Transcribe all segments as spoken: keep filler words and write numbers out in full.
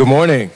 Good morning.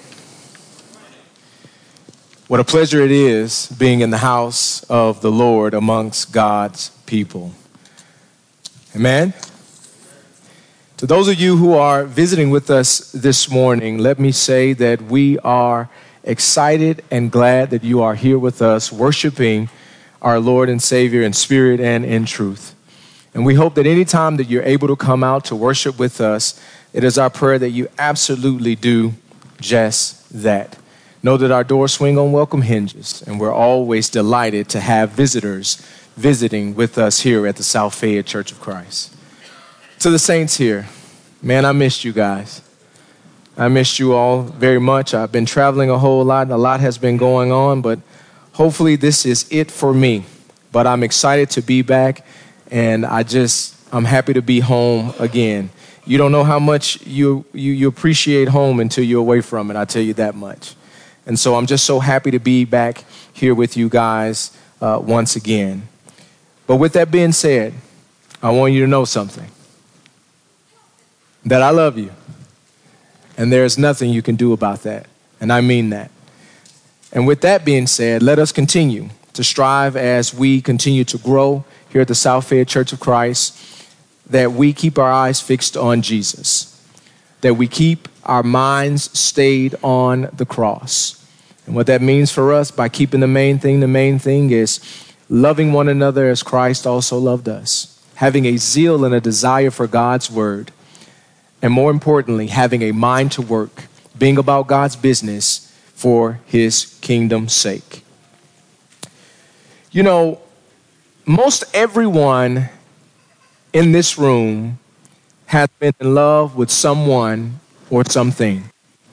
What a pleasure it is being in the house of the Lord amongst God's people. Amen. To those of you who are visiting with us this morning, let me say that we are excited and glad that you are here with us, worshiping our Lord and Savior in spirit and in truth. And we hope that any time that you're able to come out to worship with us, it is our prayer that you absolutely do just that. Know that our doors swing on welcome hinges, and we're always delighted to have visitors visiting with us here at the South Fayette Church of Christ. To the saints here, man, I missed you guys. I missed you all very much. I've been traveling a whole lot, and a lot has been going on, but hopefully this is it for me. But I'm excited to be back, and I just, I'm happy to be home again. You don't know how much you, you, you appreciate home until you're away from it, I tell you that much. And so I'm just so happy to be back here with you guys uh, once again. But with that being said, I want you to know something. That I love you. And there's nothing you can do about that. And I mean that. And with that being said, let us continue to strive as we continue to grow here at the South Fayette Church of Christ, that we keep our eyes fixed on Jesus, that we keep our minds stayed on the cross. And what that means for us by keeping the main thing, the main thing is loving one another as Christ also loved us, having a zeal and a desire for God's word, and more importantly, having a mind to work, being about God's business for his kingdom's sake. You know, most everyone in this room has been in love with someone or something.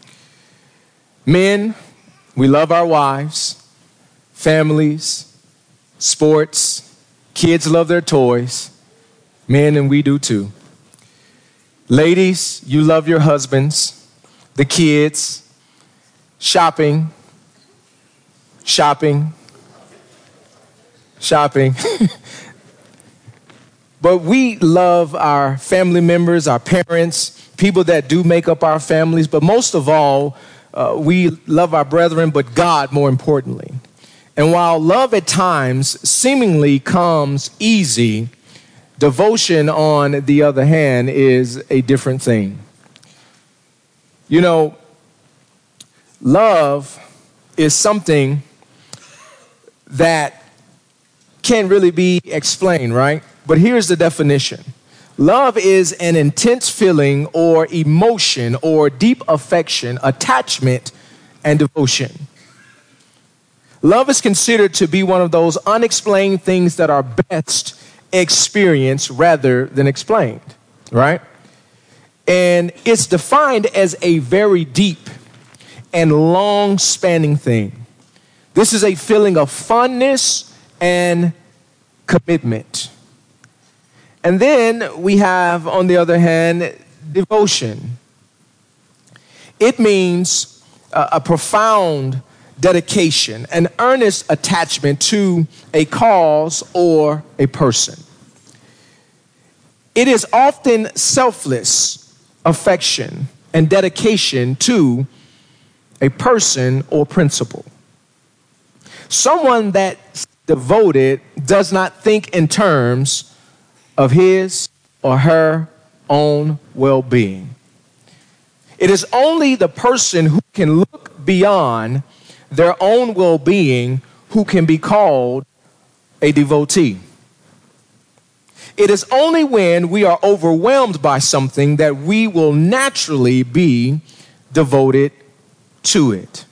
Men, we love our wives, families, sports, kids love their toys, men, and we do too. Ladies, you love your husbands, the kids, shopping, shopping, shopping. But we love our family members, our parents, people that do make up our families. But most of all, uh, we love our brethren, but God more importantly. And while love at times seemingly comes easy, devotion, on the other hand, is a different thing. You know, love is something that can't really be explained, right? But here's the definition. Love is an intense feeling or emotion or deep affection, attachment, and devotion. Love is considered to be one of those unexplained things that are best experienced rather than explained, right? And it's defined as a very deep and long-spanning thing. This is a feeling of fondness and commitment. And then we have, on the other hand, devotion. It means uh, a profound dedication, an earnest attachment to a cause or a person. It is often selfless affection and dedication to a person or principle. Someone that's devoted does not think in terms of his or her own well-being. It is only the person who can look beyond their own well-being who can be called a devotee. It is only when we are overwhelmed by something that we will naturally be devoted to it.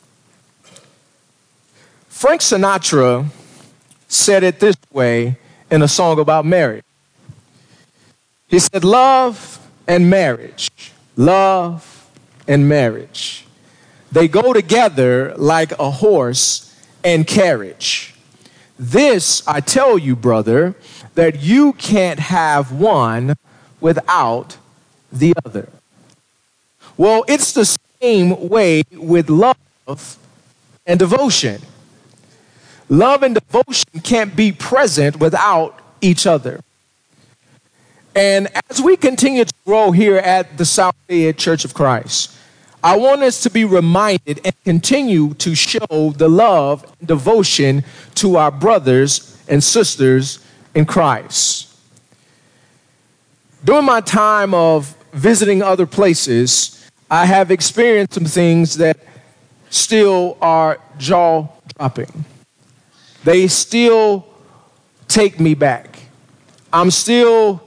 Frank Sinatra said it this way in a song about marriage. He said, love and marriage, love and marriage, they go together like a horse and carriage. This, I tell you, brother, that you can't have one without the other. Well, it's the same way with love and devotion. Love and devotion can't be present without each other. And as we continue to grow here at the South Fayette Church of Christ, I want us to be reminded and continue to show the love and devotion to our brothers and sisters in Christ. During my time of visiting other places, I have experienced some things that still are jaw-dropping. They still take me back. I'm still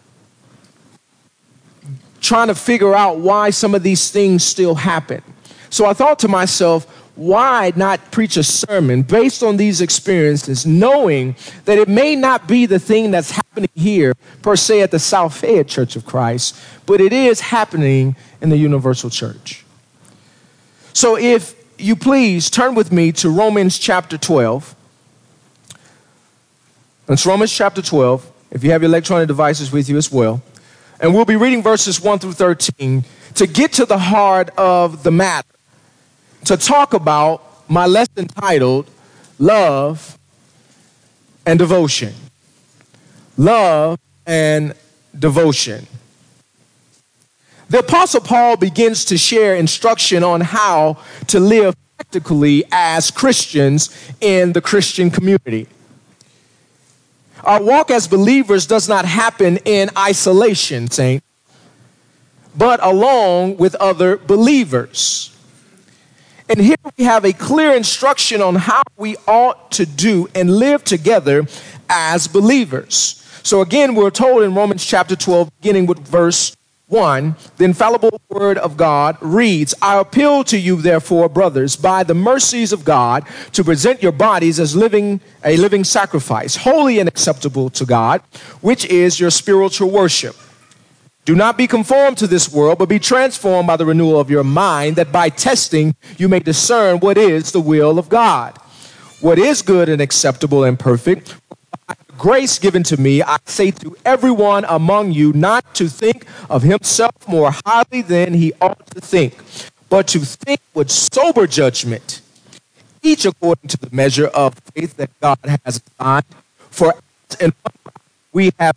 trying to figure out why some of these things still happen. So I thought to myself, why not preach a sermon based on these experiences, knowing that it may not be the thing that's happening here, per se, at the South Fayette Church of Christ, but it is happening in the Universal Church. So if you please turn with me to Romans chapter twelve. It's Romans chapter twelve, if you have your electronic devices with you as well. And we'll be reading verses one through thirteen to get to the heart of the matter, to talk about my lesson titled, Love and Devotion. Love and Devotion. The Apostle Paul begins to share instruction on how to live practically as Christians in the Christian community. Our walk as believers does not happen in isolation, saints, but along with other believers. And here we have a clear instruction on how we ought to do and live together as believers. So again, we're told in Romans chapter twelve, beginning with verse one, the infallible word of God reads, I appeal to you, therefore, brothers, by the mercies of God, to present your bodies as living a living sacrifice, holy and acceptable to God, which is your spiritual worship. Do not be conformed to this world, but be transformed by the renewal of your mind, that by testing you may discern what is the will of God, what is good and acceptable and perfect. By the grace given to me, I say to everyone among you not to think of himself more highly than he ought to think, but to think with sober judgment, each according to the measure of faith that God has assigned. For in we have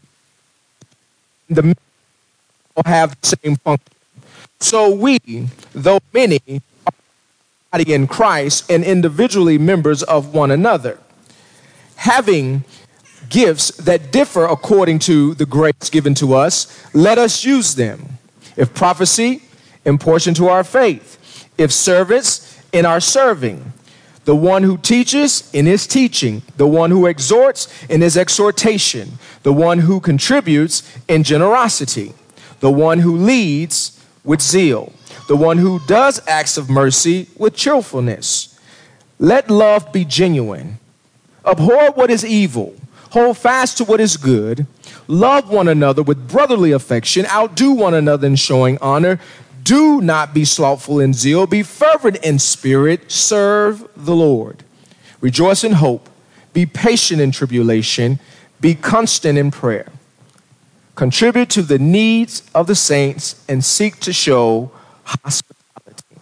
the have the same function. So we, though many, are body in Christ and individually members of one another, having gifts that differ according to the grace given to us, let us use them. If prophecy, in portion to our faith. If service, in our serving. The one who teaches, in his teaching. The one who exhorts, in his exhortation. The one who contributes, in generosity. The one who leads, with zeal. The one who does acts of mercy, with cheerfulness. Let love be genuine. Abhor what is evil. Hold fast to what is good. Love one another with brotherly affection. Outdo one another in showing honor. Do not be slothful in zeal. Be fervent in spirit. Serve the Lord. Rejoice in hope. Be patient in tribulation. Be constant in prayer. Contribute to the needs of the saints and seek to show hospitality.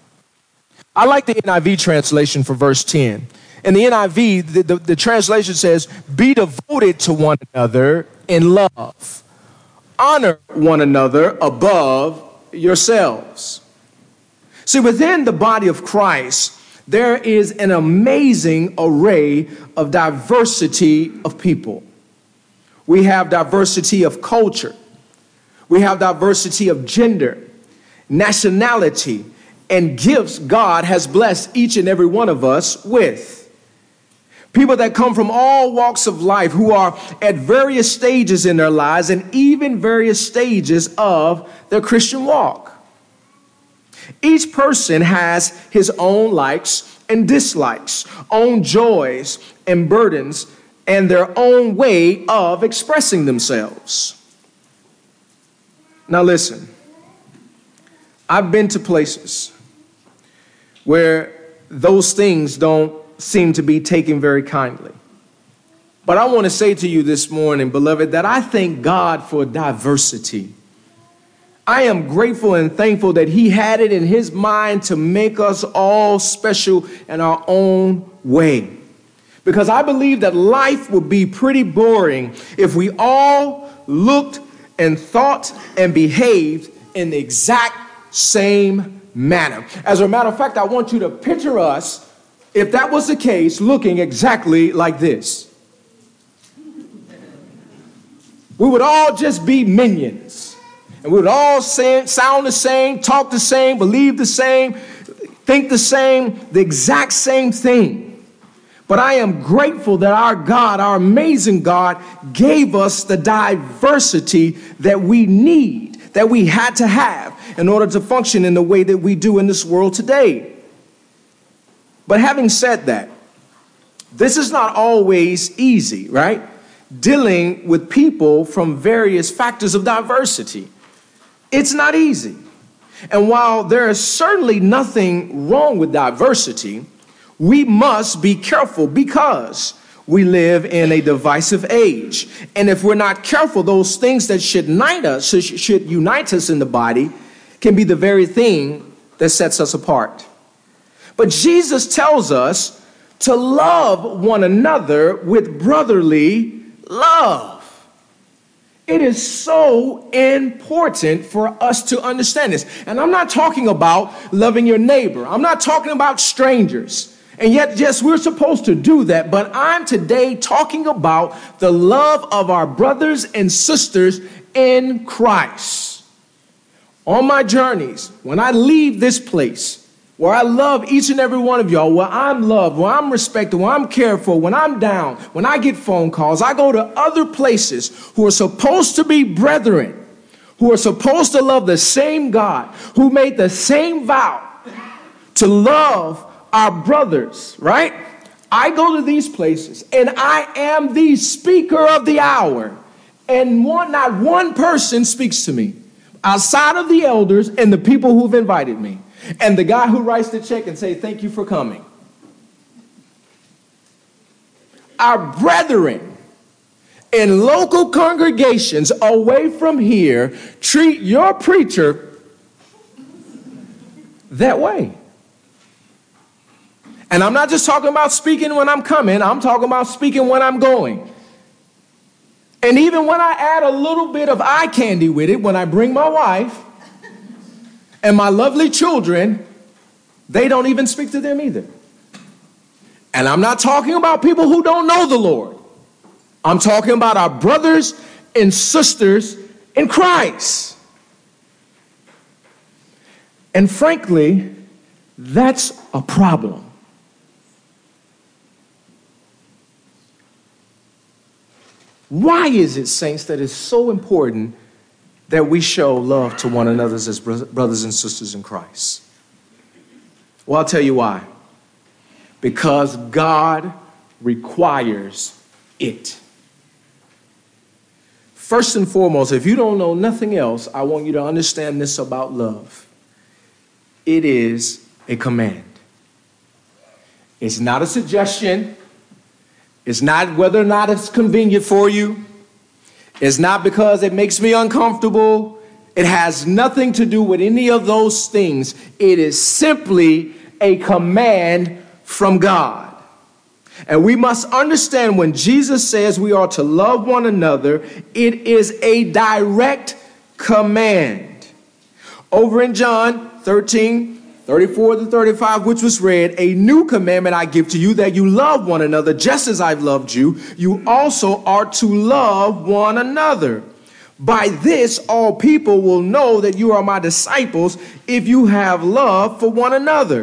I like the N I V translation for verse ten. In the N I V, the, the, the translation says, be devoted to one another in love. Honor one another above yourselves. See, within the body of Christ, there is an amazing array of diversity of people. We have diversity of culture. We have diversity of gender, nationality, and gifts God has blessed each and every one of us with. People that come from all walks of life, who are at various stages in their lives and even various stages of their Christian walk. Each person has his own likes and dislikes, own joys and burdens, and their own way of expressing themselves. Now listen, I've been to places where those things don't seem to be taken very kindly. But I want to say to you this morning, beloved, that I thank God for diversity. I am grateful and thankful that he had it in his mind to make us all special in our own way. Because I believe that life would be pretty boring if we all looked and thought and behaved in the exact same manner. As a matter of fact, I want you to picture us, if that was the case, looking exactly like this. We would all just be minions. And we would all say, sound the same, talk the same, believe the same, think the same, the exact same thing. But I am grateful that our God, our amazing God, gave us the diversity that we need, that we had to have in order to function in the way that we do in this world today. But having said that, this is not always easy, right? Dealing with people from various factors of diversity. It's not easy. And while there is certainly nothing wrong with diversity, we must be careful because we live in a divisive age. And if we're not careful, those things that should unite us, should unite us in the body, can be the very thing that sets us apart. But Jesus tells us to love one another with brotherly love. It is so important for us to understand this. And I'm not talking about loving your neighbor. I'm not talking about strangers. And yet, yes, we're supposed to do that. But I'm today talking about the love of our brothers and sisters in Christ. On my journeys, when I leave this place, where I love each and every one of y'all, where I'm loved, where I'm respected, where I'm cared for, when I'm down, when I get phone calls, I go to other places who are supposed to be brethren, who are supposed to love the same God, who made the same vow to love our brothers, right? I go to these places and I am the speaker of the hour, and one, not one person speaks to me outside of the elders and the people who've invited me. And the guy who writes the check and say, thank you for coming. Our brethren in local congregations away from here treat your preacher that way. And I'm not just talking about speaking when I'm coming. I'm talking about speaking when I'm going. And even when I add a little bit of eye candy with it, when I bring my wife and my lovely children, they don't even speak to them either. And I'm not talking about people who don't know the Lord. I'm talking about our brothers and sisters in Christ. And frankly, that's a problem. Why is it, saints, that it's so important that we show love to one another as brothers and sisters in Christ? Well, I'll tell you why. Because God requires it. First and foremost, if you don't know nothing else, I want you to understand this about love. It is a command. It's not a suggestion. It's not whether or not it's convenient for you. It's not because it makes me uncomfortable. It has nothing to do with any of those things. It is simply a command from God. And we must understand when Jesus says we are to love one another, it is a direct command. Over in John thirteen, thirty-four to thirty-five, which was read, a new commandment I give to you, that you love one another just as I've loved you. You also are to love one another. By this, all people will know that you are my disciples if you have love for one another.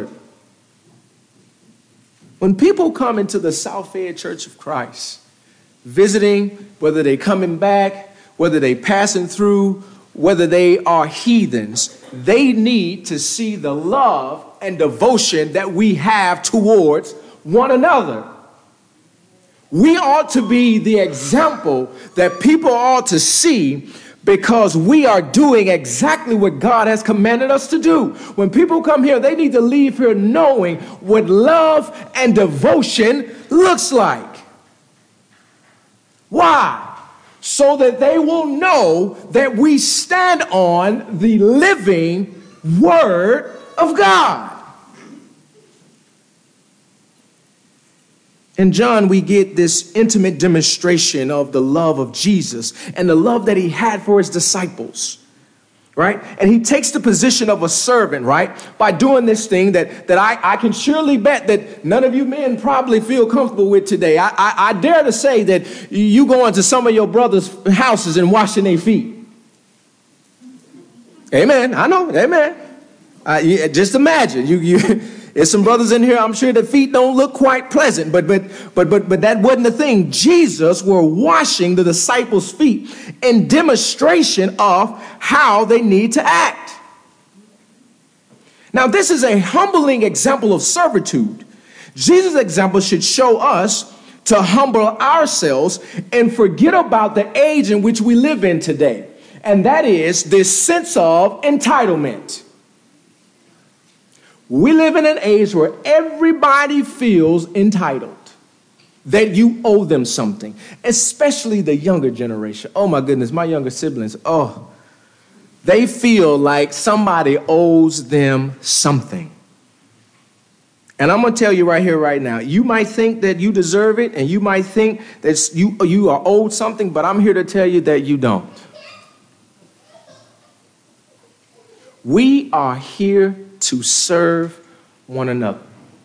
When people come into the South Fayette Church of Christ, visiting, whether they're coming back, whether they're passing through, whether they are heathens, they need to see the love and devotion that we have towards one another. We ought to be the example that people ought to see, because we are doing exactly what God has commanded us to do. When people come here, they need to leave here knowing what love and devotion looks like. Why? So that they will know that we stand on the living Word of God. In John, we get this intimate demonstration of the love of Jesus and the love that he had for his disciples. right? And he takes the position of a servant, right? By doing this thing that, that I, I can surely bet that none of you men probably feel comfortable with today. I, I, I dare to say that you go into some of your brothers' houses and washing their feet. Amen. I know. Amen. Uh, yeah, just imagine. You, you, there's some brothers in here, I'm sure their feet don't look quite pleasant, but, but, but, but, but that wasn't the thing. Jesus were washing the disciples' feet in demonstration of how they need to act. Now, this is a humbling example of servitude. Jesus' example should show us to humble ourselves and forget about the age in which we live in today. And that is this sense of entitlement. We live in an age where everybody feels entitled, that you owe them something, especially the younger generation. Oh my goodness, my younger siblings, oh, they feel like somebody owes them something. And I'm going to tell you right here, right now, you might think that you deserve it, and you might think that you, you are owed something, but I'm here to tell you that you don't. We are here to serve one another.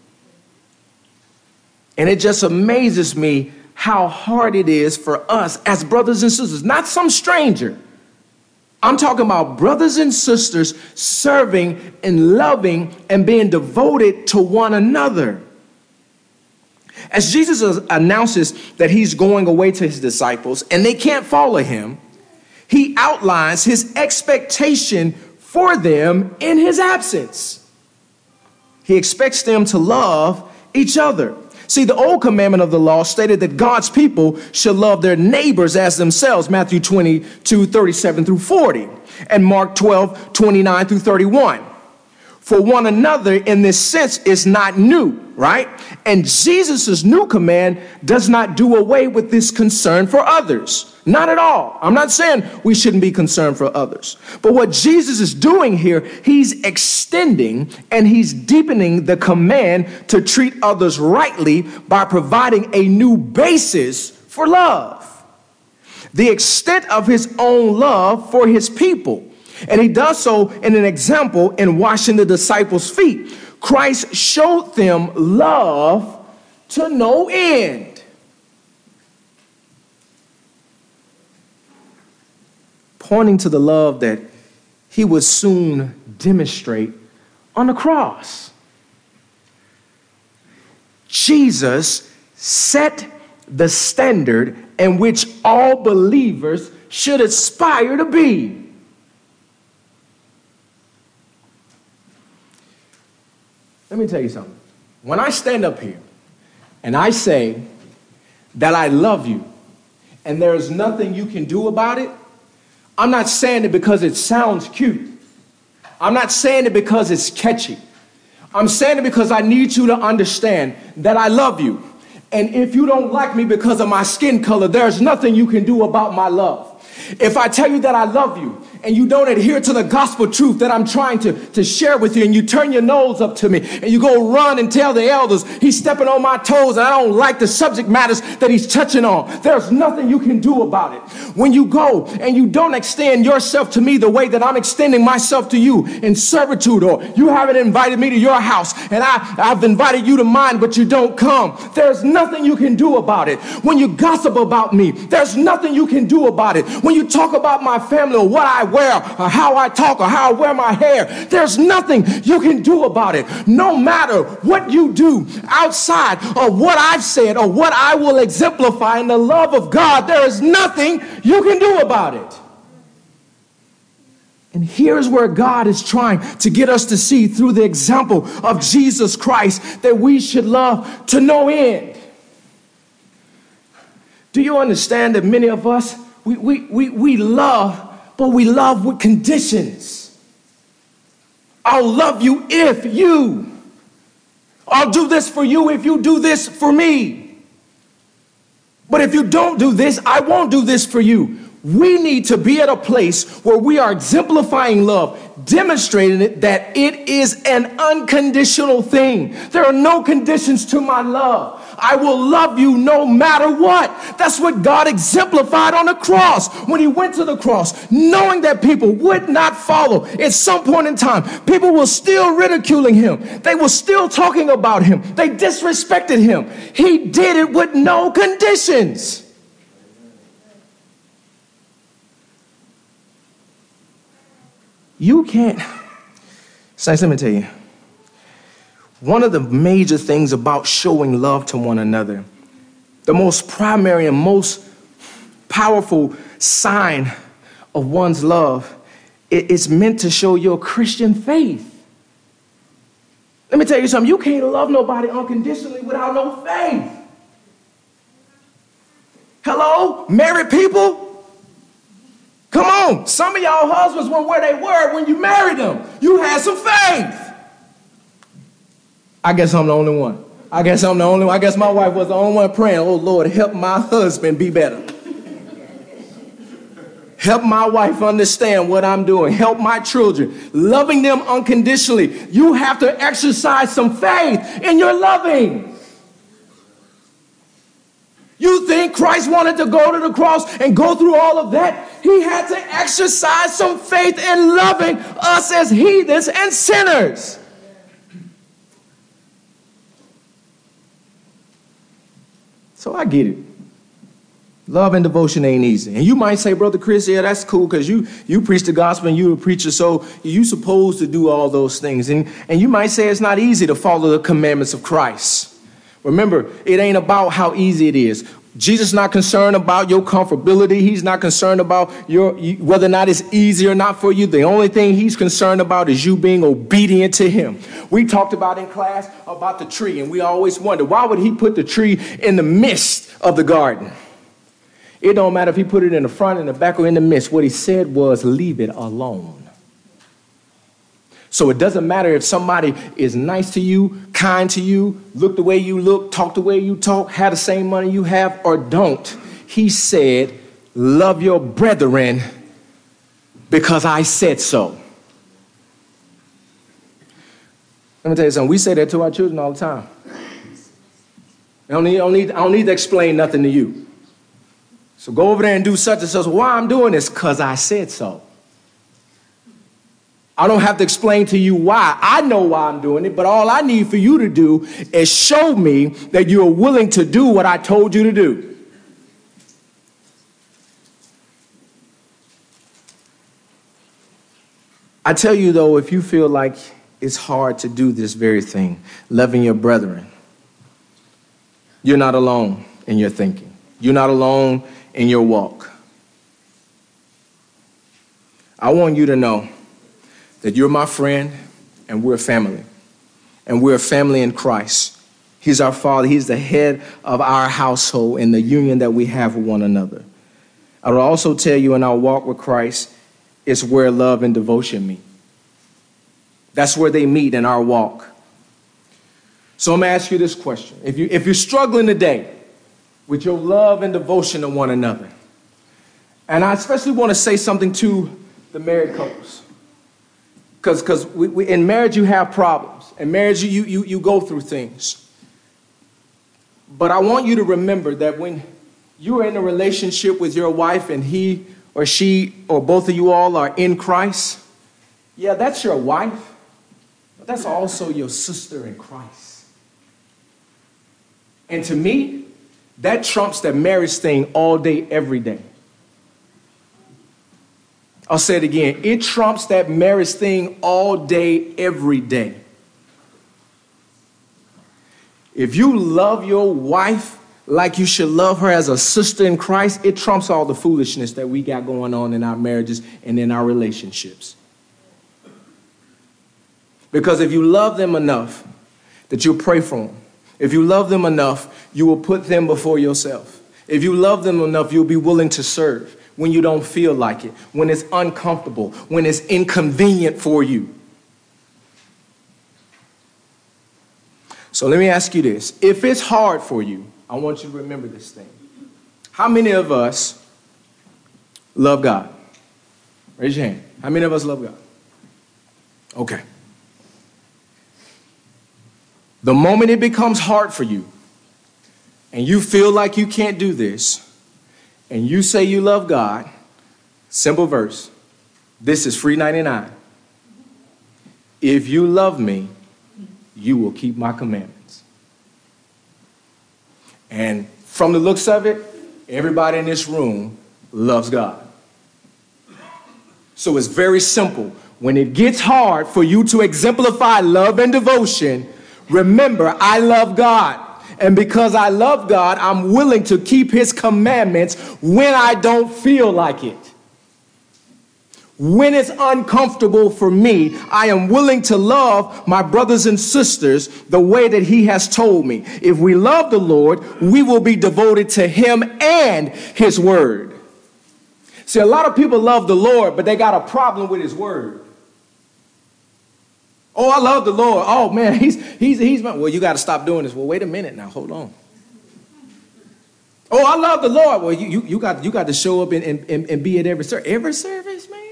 And it just amazes me how hard it is for us as brothers and sisters, not some stranger. I'm talking about brothers and sisters serving and loving and being devoted to one another. As Jesus announces that he's going away to his disciples and they can't follow him, he outlines his expectation for them in his absence. He expects them to love each other. See, the old commandment of the law stated that God's people should love their neighbors as themselves, Matthew twenty-two, thirty-seven through forty, and Mark twelve, twenty-nine through thirty-one. For one another in this sense is not new, right? And Jesus' new command does not do away with this concern for others. Not at all. I'm not saying we shouldn't be concerned for others. But what Jesus is doing here, he's extending and he's deepening the command to treat others rightly by providing a new basis for love. The extent of his own love for his people. And he does so in an example in washing the disciples' feet. Christ showed them love to no end. Pointing to the love that he would soon demonstrate on the cross. Jesus set the standard in which all believers should aspire to be. Let me tell you something. When I stand up here and I say that I love you and there is nothing you can do about it, I'm not saying it because it sounds cute. I'm not saying it because it's catchy. I'm saying it because I need you to understand that I love you. And if you don't like me because of my skin color, there's nothing you can do about my love. If I tell you that I love you and you don't adhere to the gospel truth that I'm trying to, to share with you, and you turn your nose up to me and you go run and tell the elders he's stepping on my toes and I don't like the subject matters that he's touching on, there's nothing you can do about it. When you go and you don't extend yourself to me the way that I'm extending myself to you in servitude, or you haven't invited me to your house and I, I've invited you to mine but you don't come, there's nothing you can do about it. When you gossip about me, there's nothing you can do about it. When you talk about my family or what I wear or how I talk or how I wear my hair, there's nothing you can do about it. No matter what you do outside of what I've said or what I will exemplify in the love of God, there is nothing you can do about it. And here's where God is trying to get us to see through the example of Jesus Christ that we should love to no end. Do you understand that many of us, we, we, we, we love, but we love with conditions. I'll love you if you. I'll do this for you if you do this for me. But if you don't do this, I won't do this for you. We need to be at a place where we are exemplifying love, demonstrating it that it is an unconditional thing. There are no conditions to my love. I will love you no matter what. That's what God exemplified on the cross when he went to the cross, knowing that people would not follow. At some point in time, people were still ridiculing him. They were still talking about him. They disrespected him. He did it with no conditions. You can't. Saints, let me tell you. One of the major things about showing love to one another, the most primary and most powerful sign of one's love, it's meant to show your Christian faith. Let me tell you something. You can't love nobody unconditionally without no faith. Hello, married people? Come on. Some of y'all husbands were where they were when you married them. You had some faith. I guess I'm the only one. I guess I'm the only one. I guess my wife was the only one praying, oh, Lord, help my husband be better. Help my wife understand what I'm doing. Help my children. Loving them unconditionally. You have to exercise some faith in your loving. You think Christ wanted to go to the cross and go through all of that? He had to exercise some faith in loving us as heathens and sinners. So I get it. Love and devotion ain't easy. And you might say, Brother Chris, yeah, that's cool because you, you preach the gospel and you're a preacher, so you're supposed to do all those things. And, and you might say it's not easy to follow the commandments of Christ. Remember, it ain't about how easy it is. Jesus is not concerned about your comfortability. He's not concerned about your whether or not it's easy or not for you. The only thing he's concerned about is you being obedient to him. We talked about in class about the tree, and we always wonder, why would he put the tree in the midst of the garden? It don't matter if he put it in the front, in the back, or in the midst. What he said was, leave it alone. So it doesn't matter if somebody is nice to you, kind to you, look the way you look, talk the way you talk, have the same money you have, or don't. He said, love your brethren because I said so. Let me tell you something. We say that to our children all the time. I don't need, I don't need, I don't need to explain nothing to you. So go over there and do such and such. Why I'm doing this? Because I said so. I don't have to explain to you why. I know why I'm doing it, but all I need for you to do is show me that you're willing to do what I told you to do. I tell you, though, if you feel like it's hard to do this very thing, loving your brethren, you're not alone in your thinking. You're not alone in your walk. I want you to know that you're my friend, and we're family. And we're a family in Christ. He's our Father. He's the head of our household and the union that we have with one another. I will also tell you in our walk with Christ, it's where love and devotion meet. That's where they meet in our walk. So I'm going to ask you this question. If, you, if you're struggling today with your love and devotion to one another, and I especially want to say something to the married couples. Because because we, we, in marriage, you have problems. In marriage, you, you, you go through things. But I want you to remember that when you are in a relationship with your wife and he or she or both of you all are in Christ, yeah, that's your wife. But that's also your sister in Christ. And to me, that trumps that marriage thing all day, every day. I'll say it again. It trumps that marriage thing all day, every day. If you love your wife like you should love her as a sister in Christ, it trumps all the foolishness that we got going on in our marriages and in our relationships. Because if you love them enough that you'll pray for them, if you love them enough, you will put them before yourself. If you love them enough, you'll be willing to serve when you don't feel like it, when it's uncomfortable, when it's inconvenient for you. So let me ask you this. If it's hard for you, I want you to remember this thing. How many of us love God? Raise your hand. How many of us love God? Okay. The moment it becomes hard for you, and you feel like you can't do this, and you say you love God, simple verse, this is free ninety-nine. If you love me, you will keep my commandments. And from the looks of it, everybody in this room loves God. So it's very simple. When it gets hard for you to exemplify love and devotion, remember, I love God. And because I love God, I'm willing to keep his commandments when I don't feel like it. When it's uncomfortable for me, I am willing to love my brothers and sisters the way that he has told me. If we love the Lord, we will be devoted to him and his word. See, a lot of people love the Lord, but they got a problem with his word. Oh, I love the Lord. Oh, man, he's, he's, he's, well, you got to stop doing this. Well, wait a minute now. Hold on. Oh, I love the Lord. Well, you, you, you, got, you got to show up and, and, and be at every service. Every service, man.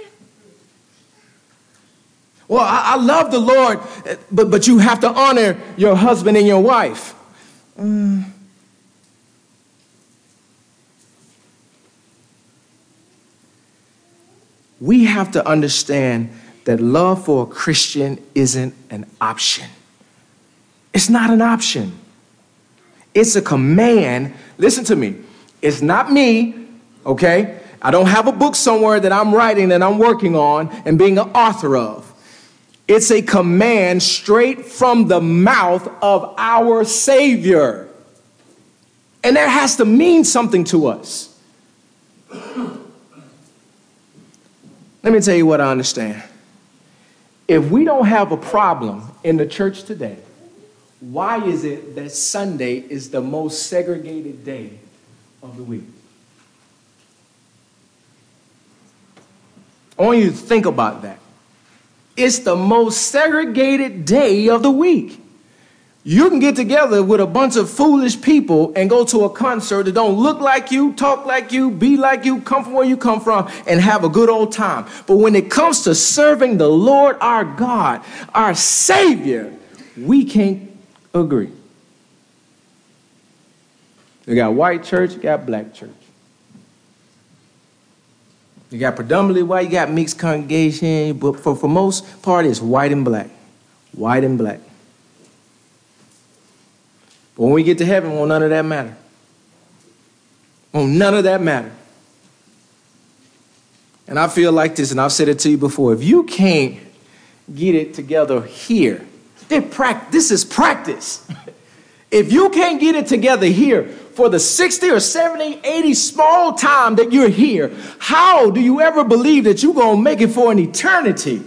Well, I, I love the Lord, but, but you have to honor your husband and your wife. Mm. We have to understand that love for a Christian isn't an option. It's not an option. It's a command. Listen to me. It's not me, okay? I don't have a book somewhere that I'm writing that I'm working on and being an author of. It's a command straight from the mouth of our Savior. And that has to mean something to us. Let me tell you what I understand. If we don't have a problem in the church today, why is it that Sunday is the most segregated day of the week? I want you to think about that. It's the most segregated day of the week. You can get together with a bunch of foolish people and go to a concert that don't look like you, talk like you, be like you, come from where you come from, and have a good old time. But when it comes to serving the Lord our God, our Savior, we can't agree. You got white church, you got black church. You got predominantly white, you got mixed congregation, but for, for most part, it's white and black. White and black. But when we get to heaven, won't none of that matter. Won't none of that matter. And I feel like this, and I've said it to you before. If you can't get it together here, this is practice. If you can't get it together here for the sixty or seventy, eighty small time that you're here, how do you ever believe that you're going to make it for an eternity?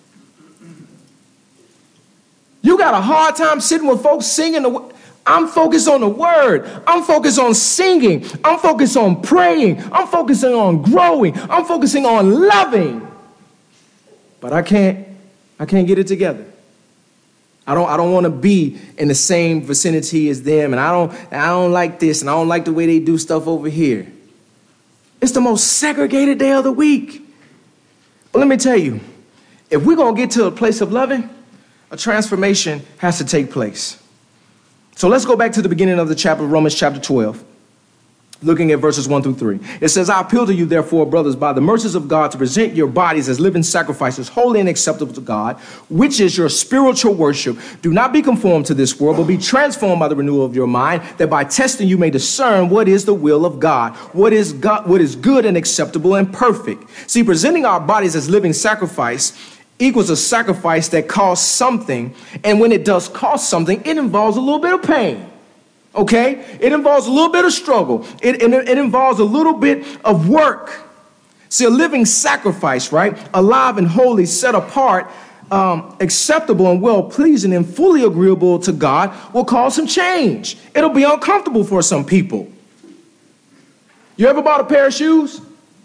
You got a hard time sitting with folks singing the I'm focused on the word. I'm focused on singing. I'm focused on praying. I'm focusing on growing. I'm focusing on loving. But I can't, I can't get it together. I don't, I don't want to be in the same vicinity as them, and I don't, I don't like this, and I don't like the way they do stuff over here. It's the most segregated day of the week. But let me tell you, if we're going to get to a place of loving, a transformation has to take place. So let's go back to the beginning of the chapter, Romans chapter twelve, looking at verses one through three. It says, I appeal to you, therefore, brothers, by the mercies of God, to present your bodies as living sacrifices, holy and acceptable to God, which is your spiritual worship. Do not be conformed to this world, but be transformed by the renewal of your mind, that by testing you may discern what is the will of God, what is God, what is good and acceptable and perfect. See, presenting our bodies as living sacrifice equals a sacrifice that costs something, and when it does cost something, it involves a little bit of pain. Okay? It involves a little bit of struggle. It, it, it involves a little bit of work. See, a living sacrifice, right? Alive and holy, set apart, um, acceptable and well-pleasing and fully agreeable to God will cause some change. It'll be uncomfortable for some people. You ever bought a pair of shoes?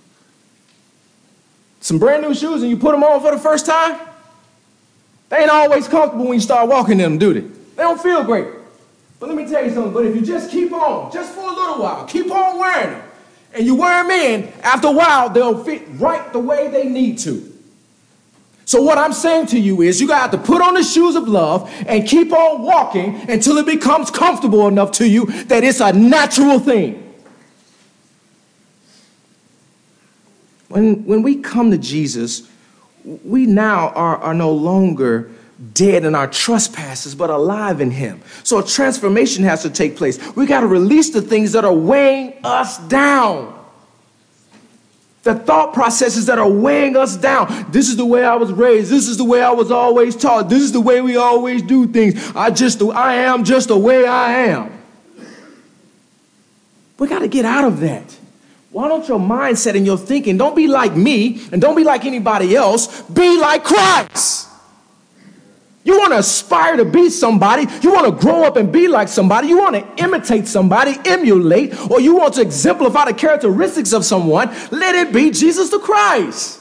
Some brand new shoes, and you put them on for the first time? They ain't always comfortable when you start walking in them, do they? They don't feel great. But let me tell you something, but if you just keep on, just for a little while, keep on wearing them, and you wear them in, after a while, they'll fit right the way they need to. So what I'm saying to you is you got to put on the shoes of love and keep on walking until it becomes comfortable enough to you that it's a natural thing. When, when we come to Jesus, we now are, are no longer dead in our trespasses, but alive in him. So a transformation has to take place. We got to release the things that are weighing us down. The thought processes that are weighing us down. This is the way I was raised. This is the way I was always taught. This is the way we always do things. I just, I am just the way I am. We got to get out of that. Why don't your mindset and your thinking, don't be like me and don't be like anybody else. Be like Christ. You want to aspire to be somebody. You want to grow up and be like somebody. You want to imitate somebody, emulate, or you want to exemplify the characteristics of someone. Let it be Jesus the Christ.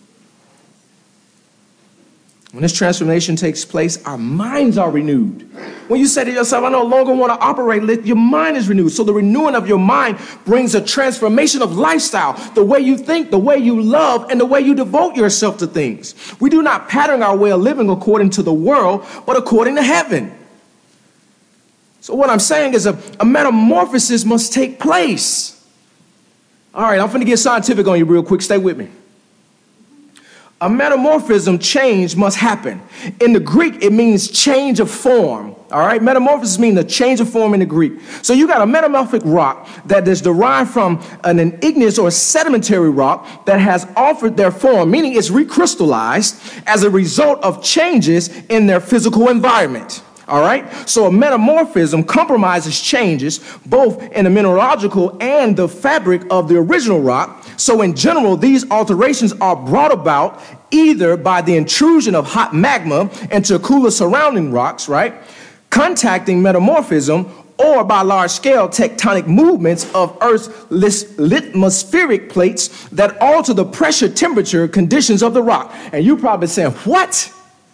When this transformation takes place, our minds are renewed. When you say to yourself, I no longer want to operate, your mind is renewed. So the renewing of your mind brings a transformation of lifestyle, the way you think, the way you love, and the way you devote yourself to things. We do not pattern our way of living according to the world, but according to heaven. So what I'm saying is a, a metamorphosis must take place. All right, I'm going to get scientific on you real quick. Stay with me. A metamorphism change must happen. In the Greek, it means change of form. All right, metamorphosis means a change of form in the Greek. So you got a metamorphic rock that is derived from an igneous or sedimentary rock that has altered their form, meaning it's recrystallized as a result of changes in their physical environment. All right, so a metamorphism compromises changes both in the mineralogical and the fabric of the original rock. So in general, these alterations are brought about either by the intrusion of hot magma into cooler surrounding rocks, right, contacting metamorphism, or by large-scale tectonic movements of Earth's litmospheric plates that alter the pressure, temperature, conditions of the rock. And you're probably saying, what?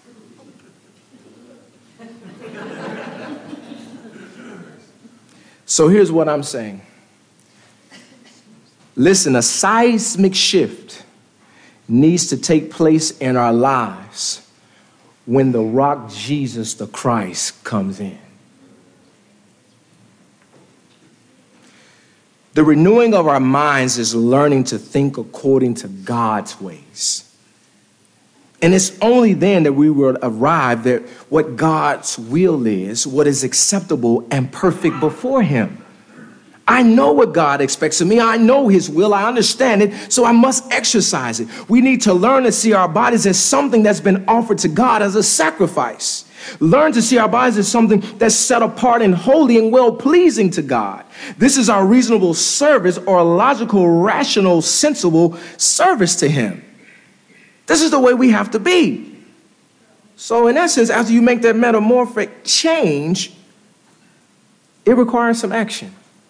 So here's what I'm saying. Listen, a seismic shift needs to take place in our lives when the rock Jesus the Christ comes in. The renewing of our minds is learning to think according to God's ways. And it's only then that we will arrive at what God's will is, what is acceptable and perfect before him. I know what God expects of me. I know his will. I understand it, so I must exercise it. We need to learn to see our bodies as something that's been offered to God as a sacrifice. Learn to see our bodies as something that's set apart and holy and well-pleasing to God. This is our reasonable service or logical, rational, sensible service to him. This is the way we have to be. So in essence, after you make that metamorphic change, it requires some action.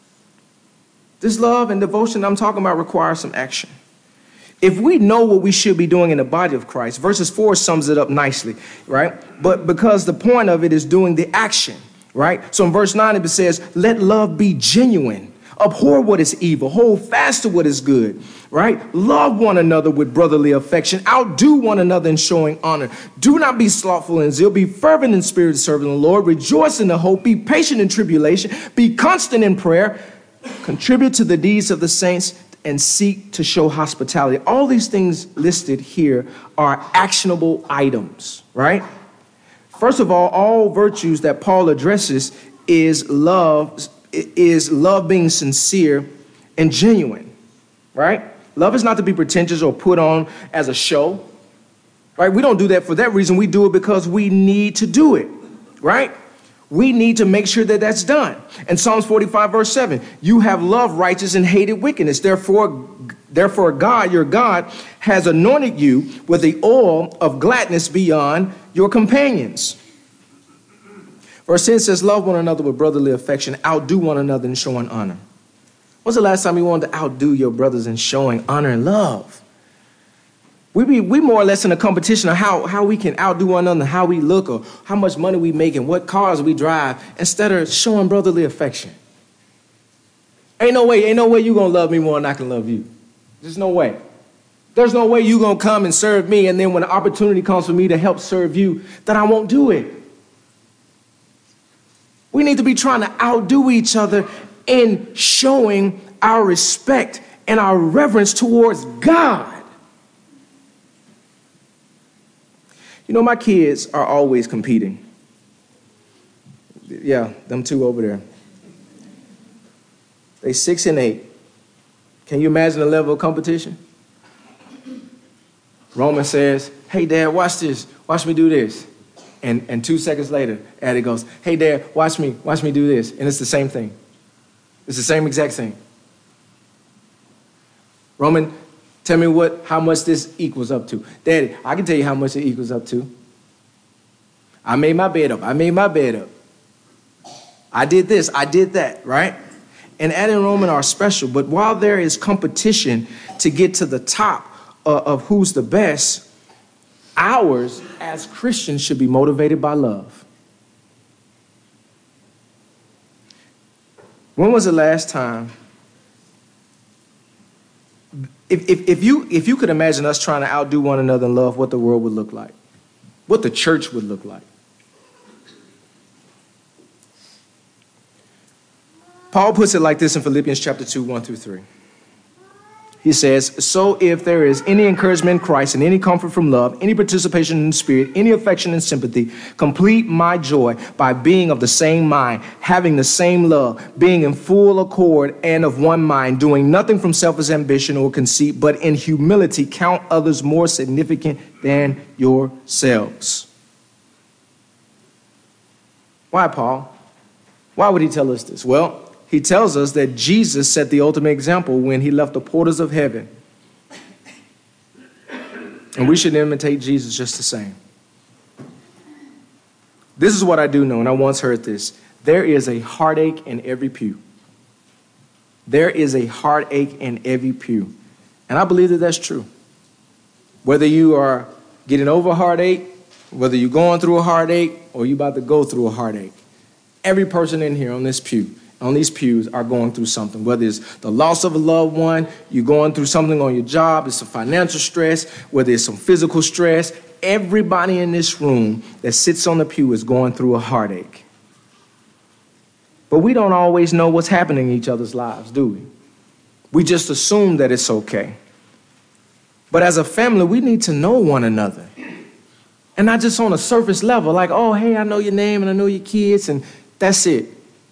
This love and devotion I'm talking about requires some action. If we know what we should be doing in the body of Christ, verses four sums it up nicely, right? But because the point of it is doing the action, right? So in verse nine, it says, let love be genuine. Abhor what is evil. Hold fast to what is good, right? Love one another with brotherly affection. Outdo one another in showing honor. Do not be slothful in zeal. Be fervent in spirit, serving the Lord. Rejoice in the hope. Be patient in tribulation. Be constant in prayer. Contribute to the deeds of the saints and seek to show hospitality. All these things listed here are actionable items, right? First of all, all virtues that Paul addresses is love is love being sincere and genuine, right? Love is not to be pretentious or put on as a show, right? We don't do that for that reason. We do it because we need to do it, right? We need to make sure that that's done. In Psalms forty-five, verse seven, you have loved righteousness and hated wickedness. Therefore, therefore, God, your God, has anointed you with the oil of gladness beyond your companions. Verse ten says, love one another with brotherly affection, outdo one another in showing honor. When's the last time you wanted to outdo your brothers in showing honor and love? We be we more or less in a competition of how, how we can outdo one another, how we look, or how much money we make, and what cars we drive, instead of showing brotherly affection. Ain't no way, ain't no way you're going to love me more than I can love you. There's no way. There's no way you're going to come and serve me, and then when the opportunity comes for me to help serve you, that I won't do it. We need to be trying to outdo each other in showing our respect and our reverence towards God. You know, my kids are always competing. Yeah, them two over there. They six and eight. Can you imagine the level of competition? Roman says, hey, Dad, watch this. Watch me do this. And, and two seconds later, Addie goes, hey, Dad, watch me. Watch me do this. And it's the same thing. It's the same exact thing. Roman, tell me what, how much this equals up to. Daddy, I can tell you how much it equals up to. I made my bed up. I made my bed up. I did this. I did that, right? And Addie and Roman are special. But while there is competition to get to the top uh, of who's the best, ours as Christians should be motivated by love. When was the last time? If, if, if, you, if you could imagine us trying to outdo one another in love, what the world would look like, what the church would look like. Paul puts it like this in Philippians chapter two, one through three. He says, so if there is any encouragement in Christ and any comfort from love, any participation in the Spirit, any affection and sympathy, complete my joy by being of the same mind, having the same love, being in full accord and of one mind, doing nothing from selfish ambition or conceit, but in humility count others more significant than yourselves. Why, Paul? Why would he tell us this? Well, he tells us that Jesus set the ultimate example when he left the portals of heaven. And we should imitate Jesus just the same. This is what I do know, and I once heard this. There is a heartache in every pew. There is a heartache in every pew. And I believe that that's true. Whether you are getting over a heartache, whether you're going through a heartache, or you're about to go through a heartache, every person in here on this pew, on these pews are going through something, whether it's the loss of a loved one, you're going through something on your job, it's some financial stress, whether it's some physical stress. Everybody in this room that sits on the pew is going through a heartache. But we don't always know what's happening in each other's lives, do we? We just assume that it's okay. But as a family, we need to know one another. And not just on a surface level, like, oh, hey, I know your name and I know your kids, and that's it.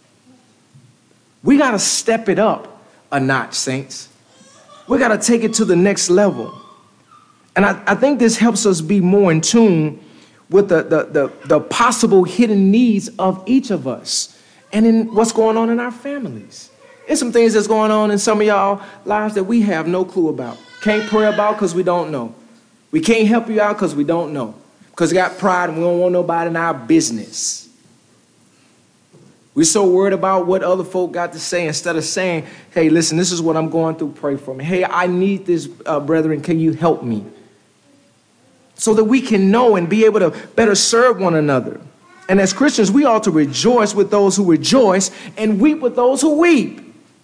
We got to step it up a notch, saints. We got to take it to the next level. And I, I think this helps us be more in tune with the, the, the, the possible hidden needs of each of us and in what's going on in our families. There's some things that's going on in some of y'all lives that we have no clue about. Can't pray about because we don't know. We can't help you out because we don't know. Because we got pride and we don't want nobody in our business. We're so worried about what other folk got to say instead of saying, hey, listen, this is what I'm going through. Pray for me. Hey, I need this, uh, brethren. Can you help me? So that we can know and be able to better serve one another. And as Christians, we ought to rejoice with those who rejoice and weep with those who weep.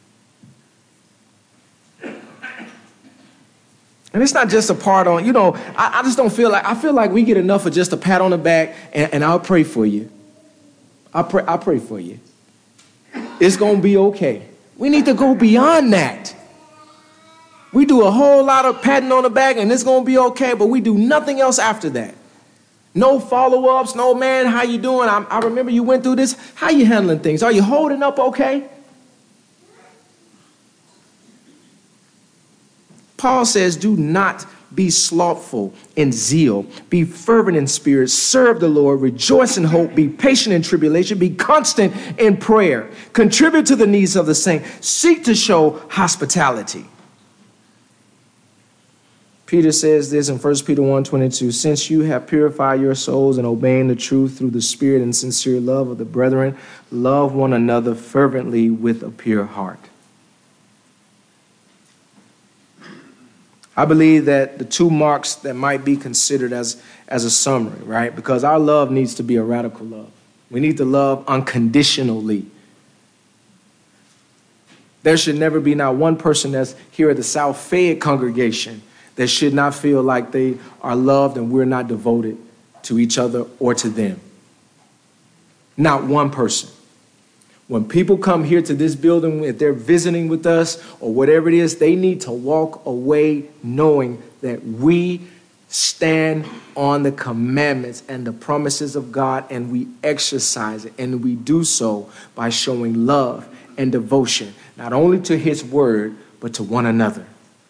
And it's not just a part on, you know, I, I just don't feel like, I feel like we get enough of just a pat on the back and, and I'll pray for you. I pray, I pray for you. It's going to be okay. We need to go beyond that. We do a whole lot of patting on the back and it's going to be okay, but we do nothing else after that. No follow-ups, no, man, how you doing? I, I remember you went through this. How you handling things? Are you holding up okay? Paul says, do not be slothful in zeal. Be fervent in spirit. Serve the Lord. Rejoice in hope. Be patient in tribulation. Be constant in prayer. Contribute to the needs of the saint. Seek to show hospitality. Peter says this in First Peter one twenty-two. Since you have purified your souls in obeying the truth through the spirit and sincere love of the brethren, love one another fervently with a pure heart. I believe that the two marks that might be considered as, as a summary, right? Because our love needs to be a radical love. We need to love unconditionally. There should never be not one person that's here at the South Fayette congregation that should not feel like they are loved and we're not devoted to each other or to them. Not one person. When people come here to this building, if they're visiting with us or whatever it is, they need to walk away knowing that we stand on the commandments and the promises of God, and we exercise it, and we do so by showing love and devotion, not only to his word, but to one another.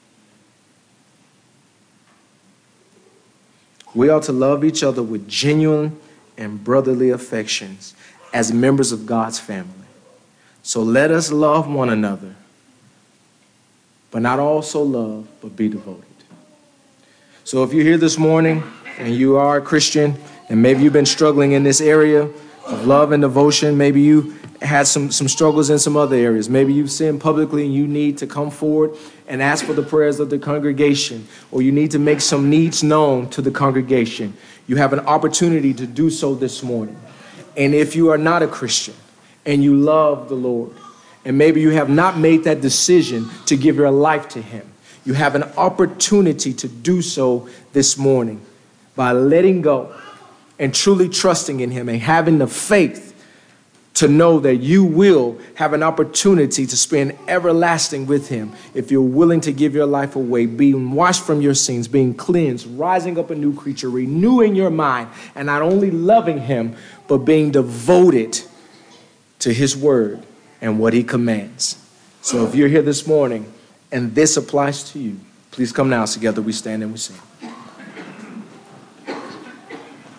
We ought to love each other with genuine and brotherly affections as members of God's family. So let us love one another, but not also love, but be devoted. So if you're here this morning and you are a Christian, and maybe you've been struggling in this area of love and devotion, maybe you had some, some struggles in some other areas. Maybe you've sinned publicly and you need to come forward and ask for the prayers of the congregation, or you need to make some needs known to the congregation. You have an opportunity to do so this morning. And if you are not a Christian and you love the Lord, and maybe you have not made that decision to give your life to him, you have an opportunity to do so this morning by letting go and truly trusting in him and having the faith to know that you will have an opportunity to spend everlasting with him if you're willing to give your life away, being washed from your sins, being cleansed, rising up a new creature, renewing your mind, and not only loving him, but being devoted to his word and what he commands. So if you're here this morning and this applies to you, please come now. Together we stand and we sing.